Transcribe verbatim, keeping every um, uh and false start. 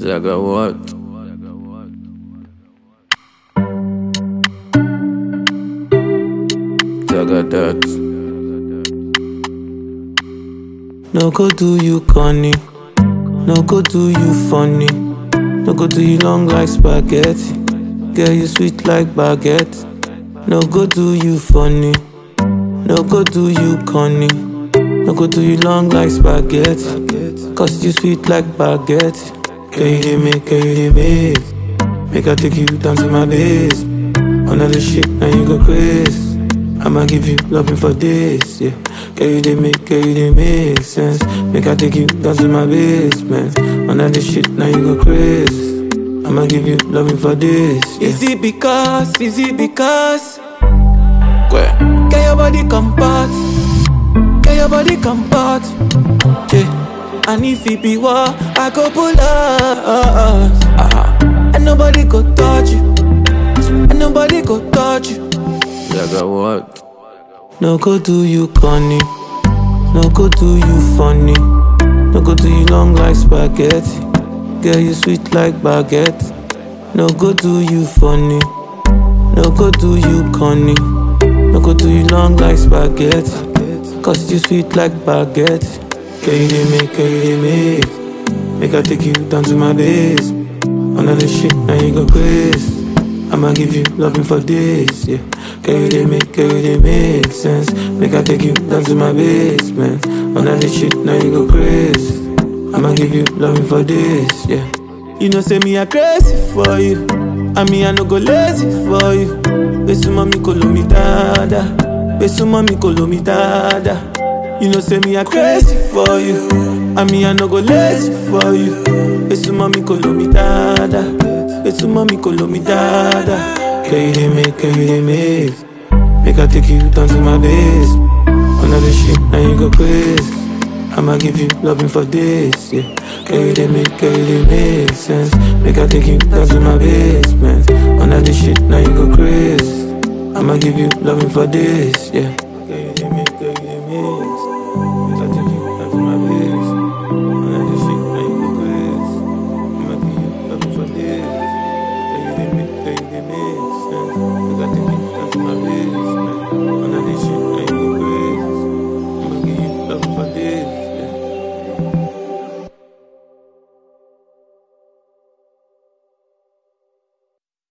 Zaga what? Zaga that. No go do you corny, no go do you funny, no go do you long like spaghetti. Girl, you sweet like baguette. No go do you funny, no go do you corny, no go do you long like spaghetti. Cause you sweet like baguette. Girl, you dey make, girl, you dey make. Make I take you down to my base. Another shit, now you go crazy. I'ma give you loving for this, yeah. Girl, you dey make, girl, you dey make sense. Make I take you down to my basement. Another shit, now you go crazy. I'ma give you loving for this, yeah. Is it because, is it because Where? Get your body comfort, get your body comfort, yeah. And if it be war, I go pull up, uh-huh. And nobody go touch you, and nobody go touch you. Zaga what? No go do you corny, no go do you funny, no go do you long like spaghetti. Girl, you sweet like baguette. No go do you funny, no go do you corny, no go do you long like spaghetti. Cause you sweet like baguette. Girl, you dey make, girl, you dey make. Make I take you down to my base. Another shit, now you go crazy. I'ma give you loving for this, yeah. Girl, you dey make, girl, you dey make sense. Make I take you down to my basement. Another shit, now you go crazy. I'ma give you loving for this, yeah. You know, say me a crazy for you. I mean, I no go lazy for you. Besu mami kolo mi dada. Besu mami kolo mi dada. You know, say me a crazy for you. I mean, I no go lazy for you. Besu mami kolo mi dada. Besu mami kolo mi dada. Girl, you dey make, girl, you dey make. Make I take you down to my base. Another shit, now you go crazy. I'ma give you loving for this, yeah. Girl, you dey make, girl, you dey make sense. Make I take you down to my basement. Another shit, now you go crazy. I'ma give you loving for this, yeah.